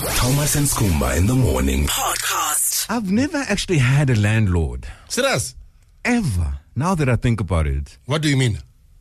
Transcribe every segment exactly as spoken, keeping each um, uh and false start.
Thomas and Skumba in the morning podcast. I've never actually had a landlord. Serious? Ever. Now that I think about it. What do you mean?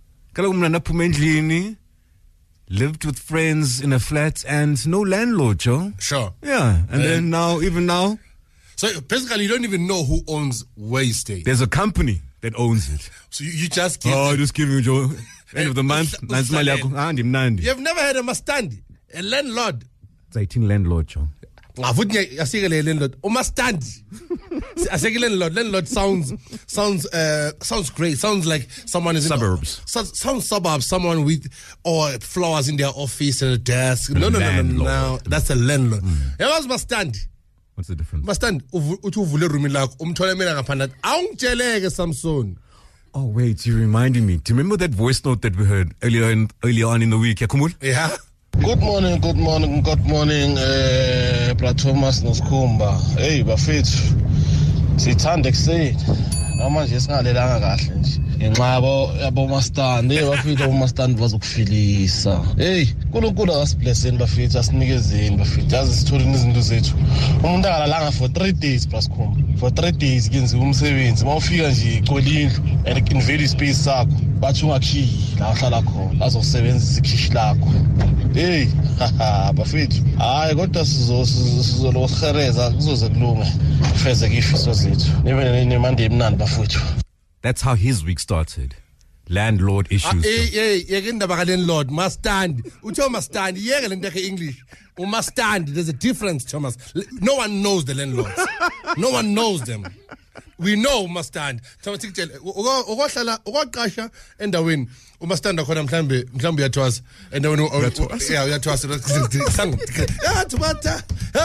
Lived with friends in a flat and no landlord, Joe. Sure. Yeah. And Uh, then now, even now, So basically, you don't even know who owns where you stay. there's a company that owns it. So you, you just give. Oh, just give me, Joe. End of the month. Us- Nansi mali yakho. Ah, ndimnandi. You have never had a mastandi, a landlord. It's eighteen landlord, Joe. Ngavuthi asikele landlord. O mastandi. Asikele landlord. Landlord sounds sounds uh sounds great. Sounds like someone is Suburbs. In, so, sounds suburbs. Someone with or flowers in their office and a desk. No, no, no, no, no, no. Landlord. That's a landlord. Yeah, what's mastandi? What's the difference? Mastandi uthi uvule room lakho umthole mina ngaphandle. Awungitsheleke Samson. Oh, wait, you reminded me. Do you remember that voice note that we heard earlier in, earlier on in the week? Yeah, Kumul? Yeah. Good morning, good morning, good morning, uh, Bra Thomas noSkhumba. Hey, bafethu. Sithanda ekuseni. Namanje singalelanga kahle nje. Ngenxabo yabo mastandi, bafethu abo mastandi bazokufilisa. Hey, uNkulunkulu akasiblesseni bafethu, asinikezeni bafethu. Yazi sitholeni izinto zethu. Umuntu akalalanga for three days plus Khumba. For three days kenziwa umsebenzi. Mawufika nje iqolindlu and invade space sakho. Bathi ungakhiyi la uhlala khona. Azosebenzisa ikhishi lakho. Hey, haha, bafethu. Hayi kodwa sizo sizolohereza kuzoze kulunge. Feze ifiso zethu. Nibe nemande emnandi bafethu. That's how his week started. Landlord issues. Hey, hey, yeke indaba ka landlord must stand. Uthiwa must stand. Yeke le nto yakhe English. U must stand. There's a difference, Thomas. No one knows the landlords. No one knows them. We know must stand. Thomas sikutshela ukohlala ukwaqasha endaweni uma stand khona mhlambe mhlambe uyathwasa endaweni yeah uyathwasa sangu yeah tubatha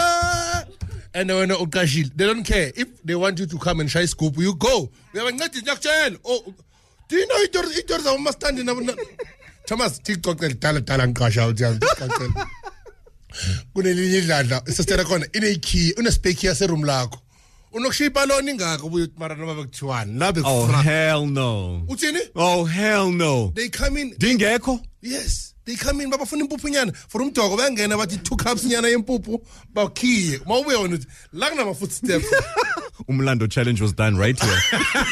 and when uqashile they don't care if they want you to come and shy scoop you go uyabancedisa ngiyakutshela oh do you know itor itor za uma stand na Thomas tixoxela dala dala ngiqasha uthi ngixoxela kunelinye idladla sesitela khona ine key une spare key yase room lakho unokushipa lona ingaka ubuye mara noma bekuthiwani la Oh, bekufra hell no. uthini Oh, hell no. they come in Dingekho? yes they come in babafuna impuphu nyana for umdoko bayangena bathi two cups nyana yempuphu bakhiye mawubuye wona uthi la kunama footsteps Umlando challenge was done right here.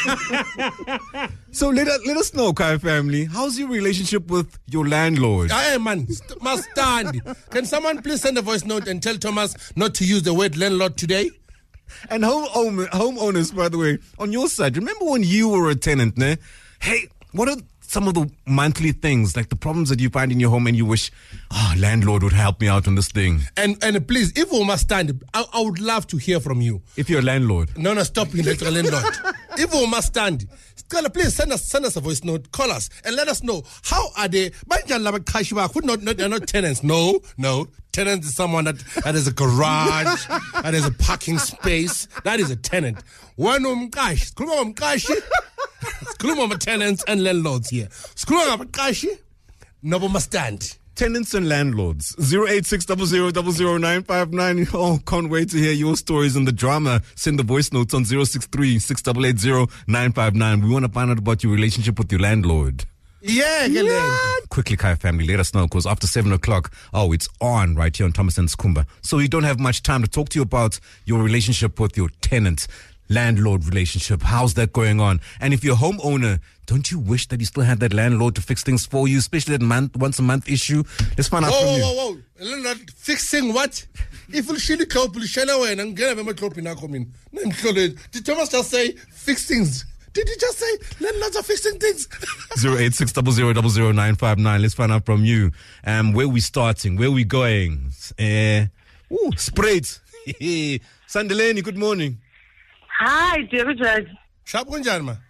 So let us, let us know, Kai family. How's your relationship with your landlord? hey man st- must stand. Can someone please send a voice note and tell Thomas not to use the word landlord today? And home homeowners, by the way, on your side, remember when you were a tenant, ne? Hey, what are some of the monthly things, like the problems that you find in your home and you wish, oh, landlord would help me out on this thing? And and please, if we must stand, I, I would love to hear from you. If you're a landlord. No, no, stop being like a landlord. If we must stand, please send us send us a voice note, call us, and let us know how are they. Who not, not they're not tenants. No, no. Tenant is someone that, that has a garage, that has a parking space. That is a tenant. One umkashi. Skuluma umkashi. Skuluma tenants and landlords here. Skuluma umkashi. No must stand. Tenants and landlords. zero eight six zero zero zero zero nine five nine. Oh, can't wait to hear your stories and the drama. Send the voice notes on zero six three six eight eight zero nine five nine. We want to find out about your relationship with your landlord. Yeah, yeah. Quickly, Kai family, let us know, because after seven o'clock, oh, it's on right here on Thomas and Skumba. So we don't have much time to talk to you about your relationship with your tenant, landlord relationship. How's that going on? And if you're a homeowner, don't you wish that you still had that landlord to fix things for you, especially that month, once a month issue? Let's find out whoa, from whoa, you. Whoa, whoa, whoa. Landlord fixing what? If you shili club, you shall away and get a club in our coming. Did Thomas just say fix things? Did you just say landlords are fixing things? zero eight six zero zero zero zero nine five nine. Let's find out from you. Um, where we starting? Where we going? Uh, ooh, Spraits. Sandeleni, good morning. Hi, dear Judge. Sharp kunjani ma?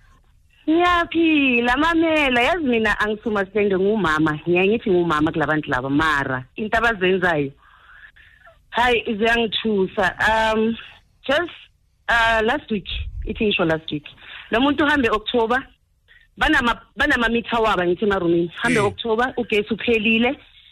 Ngiyaphila mamela yazi mina angisuma sende ngumama ngiyangithi ngumama kulabantu laba mara into abazenzayo hayi iziyangithusa um just uh last week ithi ngisho last week lo muntu uhambe October banama banama meter waba ngithi emarumini hambe October ugesi uphelile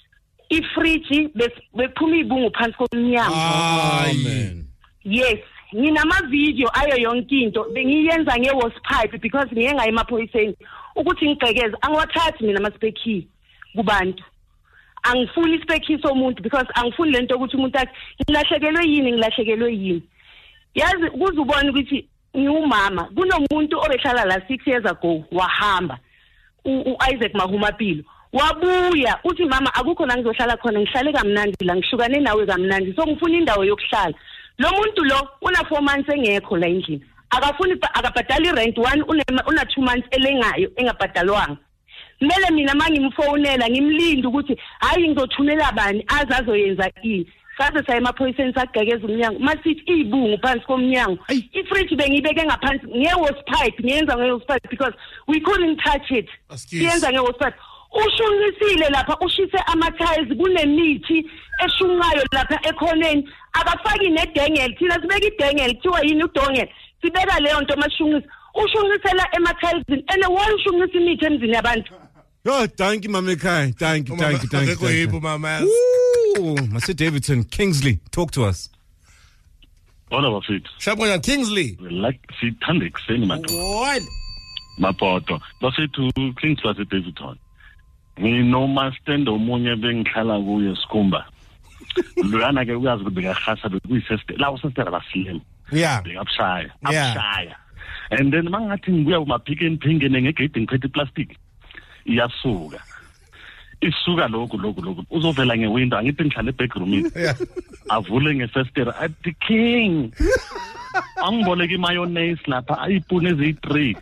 ifridge bephuma ibungu phansi komnyango. Amen. Yes, nginama video ayo yonke into bengiyenza nge-hose pipe because ngiye ngaye emaphoyiseni ukuthi ngigqekeze angiwathathi mina ama-spare key kubantu angifuni ispekhiso umuntu because angifuni lento ukuthi umuntu athi ngilahlekelwe yini ngilahlekelwe yini yazi kuzubona ukuthi ngiumama kunomuntu obehlala la six years ago wahamba uIsaac Mahumapilo wabuya uthi mama akukho la ngizohlala khona ngihlale kamnandi la ngishukane nawe kamnandi so ngifuna indawo yokuhlala lo muntu lo una four months engekho la endlini akafuni akabhadala irent one una two months elengayo engabhadalwanga mele mina mangimfonela ngimlinde ukuthi hayi ngizothumela bani azazoyenza ini sase saye emaphoyiseni sagegeza umnyango masithi ibungu phansi komnyango ifridge bengibeke ngaphansi ngehose pipe ngiyenza ngehose pipe because we couldn't touch it siyenza ngehose pipe ushunqisile lapha ushise ama-tiles kunemithi eshunqayo lapha ekhoneni akafaki nedengel thina sibeka idengel kuthiwa yini udongel sibeka leyo nto mashunqisa ushunqisela ema-tilesini and why ushunqisa imithi emzini yabantu oh thank you mama ekhaya thank you thank you thank you thank you mama Master Davidson Kingsley talk to us Bona bafethu Shabona Kingsley like sithanda ekseni manje what mapoto bafethu Kingsley Master Davidson ngino master omunye bengihlala kuye Sikhumba lwana ke uyazi ukuthi ngahasa bekuyiseste la usestera basilem yeah ngabshaya abshaya and then mangathi ngibuya kuma pick and pingene ngegate ngiphethe plastic iyasuka isuka lokho lokho lokho uzovela ngewindow angithi ngihlale bedroom avule ngefestera at the king angiboleke mayonnaise lapha ayipune eziyi-three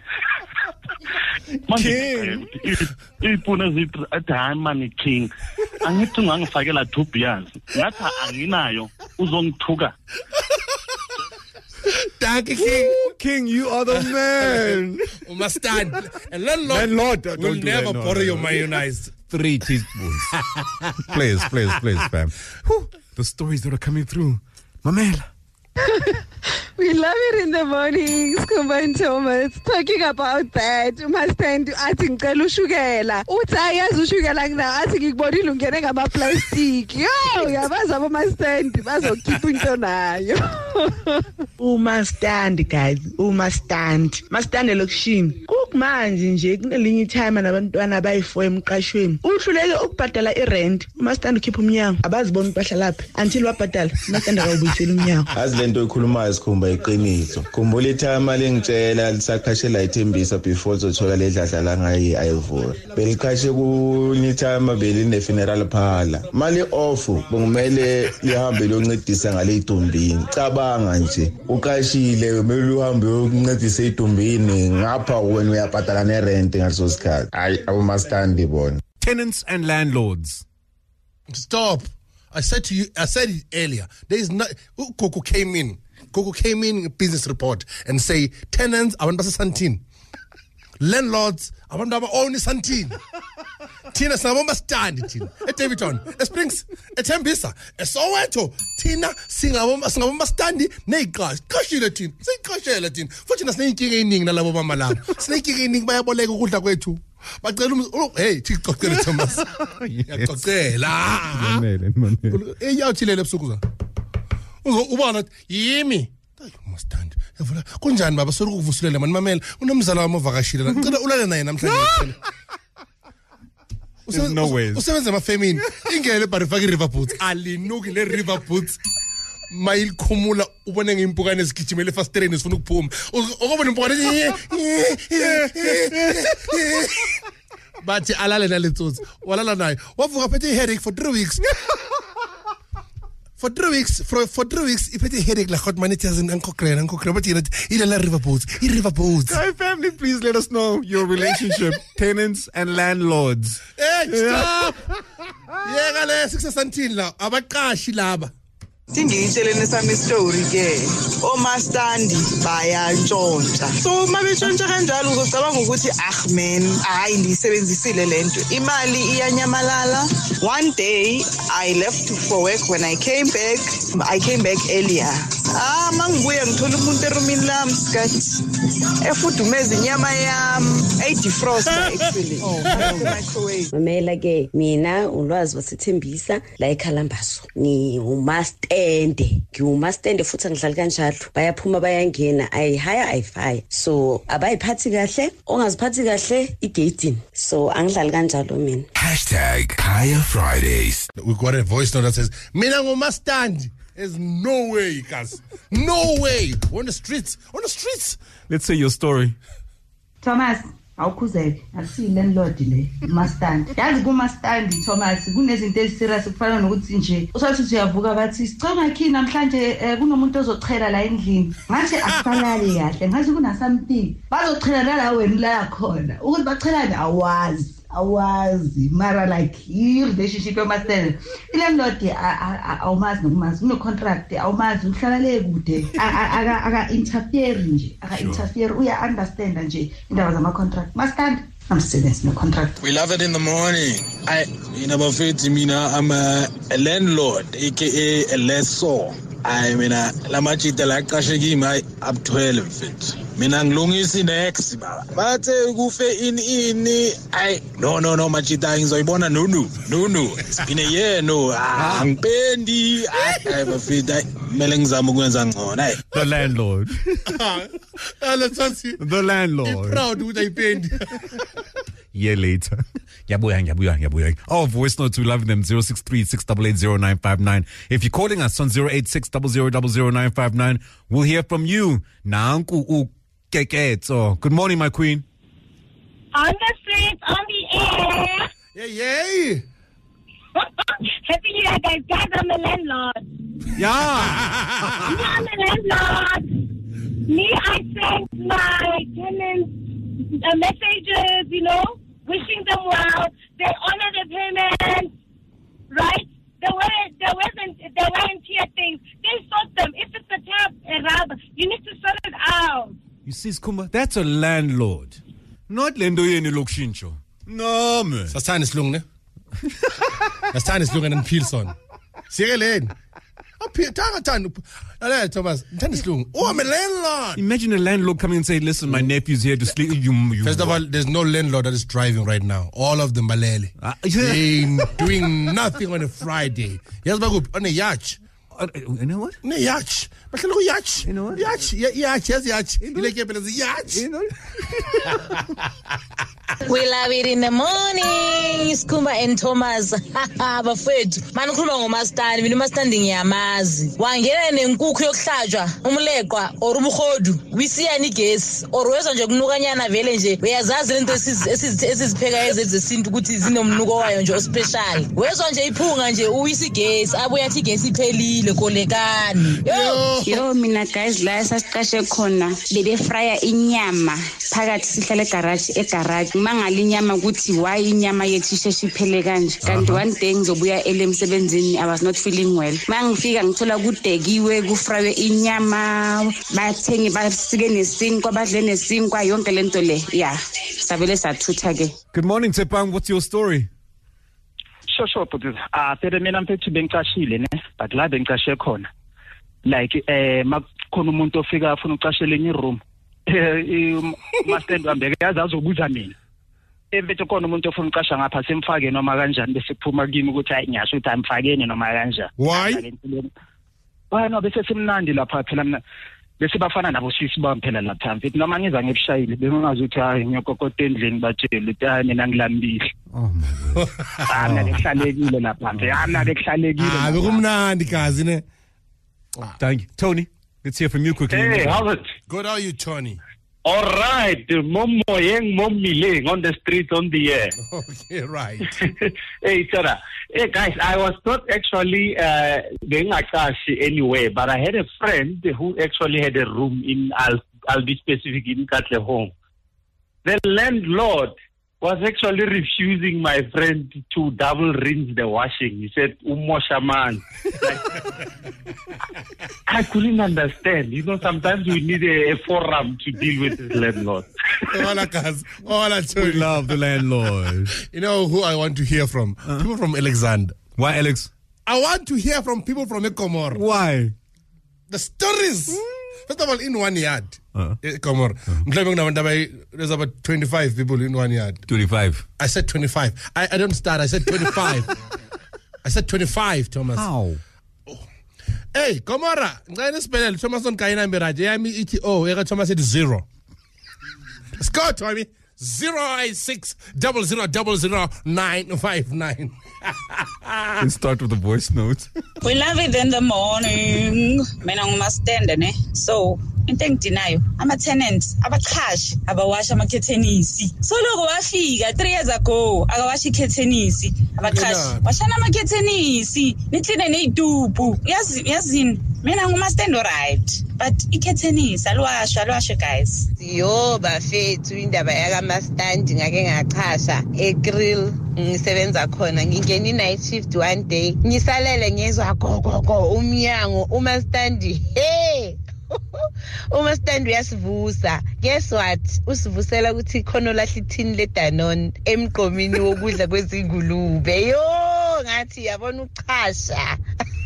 manje ipune eziyi-three at hayi mani king angithi ungangifakela two beers ngathi anginayo uzongithuka Thank you, King. Ooh, King, you are the man. We must stand. And landlord, landlord will don't never do that, no, borrow no, your no. mayonnaise. Three teaspoons. Please, please, please, fam. Whew, the stories that are coming through. Mamela. We love it in the mornings, Kumba and Thomas. Talking about that, you must stand athi ngicela ushukela. Uthi ayazi ushukela ngina athi ngikubonile ungene ngama plastic. Yo, yabaza abo stand bazokhipha into nayo. Uma stand guys, uma stand. Mastande lokushini. Kukumanje nje kunelinye itime nabantwana bayi-four emqashweni. Uhluleke ukubhadala irent. Uma stand ukhipha umnyango. Abazibona ukuthi laphi until wabhadala. Uma stand akubuyisela umnyango. Lento ekhulumayo Sikhumba iqiniso khumbula ithama lengitshela lisakhashela ithembisa before uzothola ledladla la ngayi ayivula belikhashe kunithama beline funeral phala mali off bongumele lihambe loncedisa ngale idumbini cabanga nje uqashile kumele uhambe ukuncedisa idumbini ngapha wena uyabhadala ne rent ngaleso sikhathi hayi awumastandi bona Tenants and landlords. Stop. I said to you, I said it earlier. There is not. Coco came in. Coco came in a business report and say tenants abantu baseSandton, landlords abantu abawona iSandton. Thina sinaboma stand thina. eDavidton, eSprings, eThembisa, eSoweto. Thina singaboma singaboma stand neyiqashi. Qashile thina. Siqashela thina. Futhi nasineyinkinga eziningi nalabo mama labo. Sineyinkinga eziningi bayaboleka ukudla kwethu. Bacela um hey Thixoqela Thomas. Yaqoqela. Mamela, mamela. Eyawuthilele ebusuku za. Ubona yimi. Hayi mustandi. Yavula kunjani baba soku kuvusulela mani mamela. Unomzala wami ovakashile la. Ngicela ulale naye namhlanje. There's no ways. Usebenza emafemini. Ingele barifaki river boots. Alinuki le river boots. Mayilikhumula ubone ngeimpukane ezigijimela efastereni sifuna ukuphuma. Ukubona impukane bathi alale naletsotsi walala naye wavuka phethe headache for three weeks for three weeks for for three weeks iphethe headache la hot managers in Ankokrena Ankokrena but yena ilala river boats i river boats. Hi family, please let us know your relationship, tenants and landlords. Hey stop. Yeka le sikuseSandton la abaqashi laba. Singiyitshelene sami story ke omastandi bayantshontsha so mabetshontsha kanjalo uzocabanga ukuthi ah man hayi ndisebenzisile lento imali iyanyamalala. One day I left for work. When I came back I came back earlier Ah, mangibuye ngithola umuntu erumini lami sikade. Efudumeza inyama yami, ayidefroster actually. Oh, microwave. Mamela ke mina ulwazi wasithembisa la eKhalambaso. Ni umastende. Ngiumastende futhi angidlali kanjalo. Bayaphuma bayangena ayihaya ayifaya. So abayiphathi kahle, ongaziphathi kahle igating. So angidlali kanjalo mina. Hashtag Kaya Fridays. We got a voice note that says, Mina ngumastandi. There's no way, guys. No way. On the streets. On the streets. Let's say your story. Thomas, awukhuzeke. Akusi landlord le. Mastandi. Yazi kuMastandi Thomas, kunezinto eziserious kufana nokuthi nje usathi uyavuka bathi sicela ngakhi namhlanje kunomuntu ozochela la endlini. Ngathi akusalali kahle. Ngathi kuna something. Bazochela la wena la khona. Ukuthi bachelane awazi. Awazi mara like your relationship yoMastandi. Landlord awumazi nokumazi. Uno contract awumazi uhlala le kude. Aka aka interfere nje. Aka interfere uya understand nje indaba zama contract. Mastandi I'm serious, no contract. We love it in the morning. I, you know, Bafethi, mina, I'm a, a landlord, aka a lessor. I mean, la machita la kashegi my up twelve feet. Mina ngilungisi next baba. Bathe kufe in in I no no no machita ngizoyibona nunu nunu. It's been a year no. Angipendi. I Bafethi mele ngizama ukwenza ngcono. The landlord. The landlord. Proud ukuthi ayipendi. Year later. Yabuya, yabuya, yabuya. Oh, voice notes, we love them. zero six three, six eight eight, zero nine five nine. If you're calling us on zero eight six, zero zero zero zero nine five nine, we'll hear from you. Nanku u keketo. Good morning, my queen. On the streets, on the air. Yeah, yeah. Happy New Year, guys. Guys, I'm the landlord. Yeah. Me, I'm the landlord. Me, I sent my tenants uh, messages, you know, wishing them well. They honor the payment, right? There weren't, there wasn't, there weren't here things. They sort them. If it's a tab, a rub, you need to sort it out. You see, Skumba, that's a landlord. Not lendo yeni lokshincho. No, man. Sasani slung, ne? Sasani slung and Pilson. Sirelen. Thomas, oh, I'm a landlord. Imagine a landlord coming and say, listen, my nephew's here to sleep. You, you First of all, there's no landlord that is driving right now. All of them Malele. Uh, yeah. They're doing nothing on a Friday. Yes, but on a yacht. Uh, you know what? On a yacht. But look at yacht. You know what? Yacht. Yacht. Yes, yacht. You like it as a yacht. You know? We love it in the morning. Skumba and Thomas. Bafethu. Mani ukhuluma ngoMastandi. Mina uMastandi ngiyamazi. Wangena nenkukhu yokuhlajwa, umlekwa or ubukhodu. Wisiyani igesi or wezwa nje kunukanyana vele nje. Uyazazi lento esizipheka ezesintu ukuthi zinomnuko wayo nje special. Wezwa nje iphunga nje uwisi igesi, abuya athi igesi iphelile kolekani. Yo, yo mina guys la esasiqashe khona bebe frya inyama phakathi sihlale egarage egarage. Mangali inyama ukuthi why inyama yethu isheshe iphele kanje kanti one day ngizobuya elemsebenzini I was not feeling well mangifika ngithola kudekiwe kufraywe inyama bathengi basike nesinkwa badle nesinkwa yonke lento le yeah sabele sathutha ke. Good morning Tepang, what's your story? Sure sure but ah phela mina mfethu bengicashile ne but la bengicashe khona like eh makukhona umuntu ofika afuna ucashela enye room eh Mastandi ambeke yazi azobuza mina ebethe khona umuntu ofuna uqasha ngapha semfake noma kanjani bese kuphuma kimi ukuthi hayi ngiyasho ukuthi amfakeni noma kanjani. Why? Why no bese simnandi lapha phela mina bese bafana nabo sisi bami phela lapha mfethu noma ngiza ngebushayile bengazi ukuthi hayi ngiyokokota endlini batshela ukuthi hayi mina ngilambile. Oh my God. Ah mina ngihlalekile lapha mfethu ah mina ngihlalekile. Ah bekumnandi kazi ne. Thank you. Tony, let's hear from you quickly. Hey, how's it? Good, how are you, Tony? All right, Momo Yang Momiling on the street on the air. Okay, right. Hey, Sarah. Hey, guys, I was not actually uh, being Akashi anyway, but I had a friend who actually had a room in, I'll, I'll be specific, in Katle home. The landlord was actually refusing my friend to double rinse the washing. He said, Umosha man. I couldn't understand. You know, sometimes we need a, a forum to deal with this landlord. All I can, all I we love the landlord. You know who I want to hear from? Uh-huh. People from Alexander. Why, Alex? I want to hear from people from Ekomoro. Why? The stories. Mm. First of all, in one yard. Uh-huh. Eh, Komora. Uh-huh. There's about twenty-five people in one yard. twenty-five. I said twenty-five. I, I don't start. I said twenty-five. I said twenty-five, Thomas. How? Oh. Hey, Komora. Ngayena spell Thomas on kaina mberaje. Yami ithi oh, eka Thomas said zero. Let's go, Tommy. Zero eight six double zero double zero nine five nine. Let's start with the voice note. We love it in the morning. Mina ngumastende ne. So into engidinayo ama tenants abaqhashi abawasha ama curtains. So lokho wafika three years ago akawashi curtains abaqhashi. Washana ama curtains nihlene neyidubu. Yazi yazini mina ngumastende right. But i-curtains alwasha alwashe guys. Yo bafethu indaba yaka mastandi ngake ngachasha e-grill ngisebenza khona ngingena i-night shift one day ngisalele ngezwa gogogo umnyango umastandi hey umastandi uyasivusa. Guess what? Usivusela ukuthi khona lahla ithini le Danone emqomini wokudla kwezingulube. Yo ngathi yabona uchasha.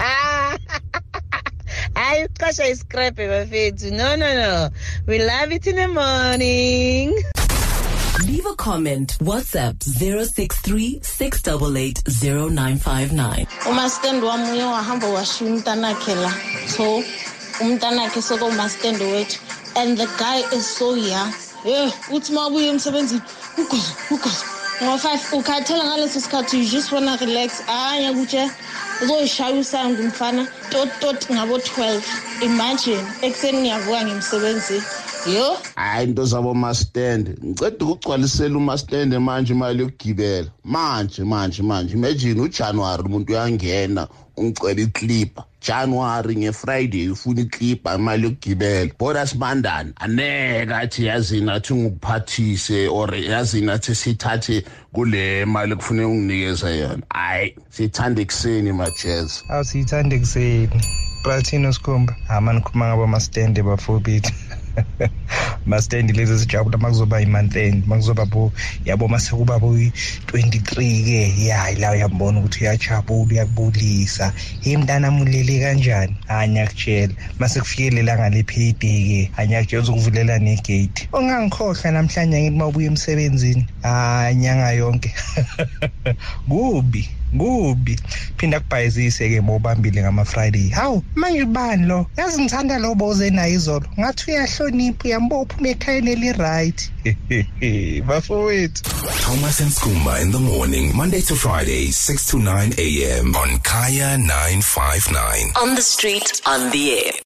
I uqasha iscrap bafethu. No no no. We love it in the morning. Leave a comment. WhatsApp zero six three six eight eight zero nine five nine. Uma stand wami uye wahamba washiya umntanakhe la. So umntanakhe soko uma stand wethu and the guy is so young. Yeah, uthi mabuye emsebenzini. Ugozo, ugozo. Ngo five ukhathela ngaleso sikhathi you just wanna relax. Aya kutshe uzoyishaya usangu mfana tot tot ngabo twelve. Imagine ekseni ngiyavuka ngimsebenzi. Yo hayi into zabo mastende ngicela ukugcwalisela umastende manje imali yokugibela manje manje manje imagine uJanuary umuntu uyangena ungicela iclip January ngeFriday ufuna iclip imali yokugibela boda sibandani aneke athi yazini athi ngikuphathise or yazini athi sithathe kule mali kufanele unginikeze yona hayi sithanda ekseni majez awusithanda ekseni Platino Skhumba amani khuma ngabo mastende bafobit mastende lezi sijabula makuzoba imonth end makuzoba bo yabo masekuba bo twenty-three ke ya la uyambona ukuthi uyajabula uyakubulisa imntana mulele kanjani anyakutshela mase kufikele langa le payday ke anyakutshela ukuvulela ne gate ongangikhohlwa namhlanje ngithi mabuye emsebenzini anyanga yonke kubi kubi phinda kubhayizise ke mobambile ngama Friday hawu manje bani lo yazi ngithanda lo boze nayo izolo ngathi uyahlonipha uyambopha umekhayeni eli right bafowethu. Thomas and Skhumba in the morning, Monday to Friday, six to nine a.m. on Kaya nine five nine. On the street, on the air.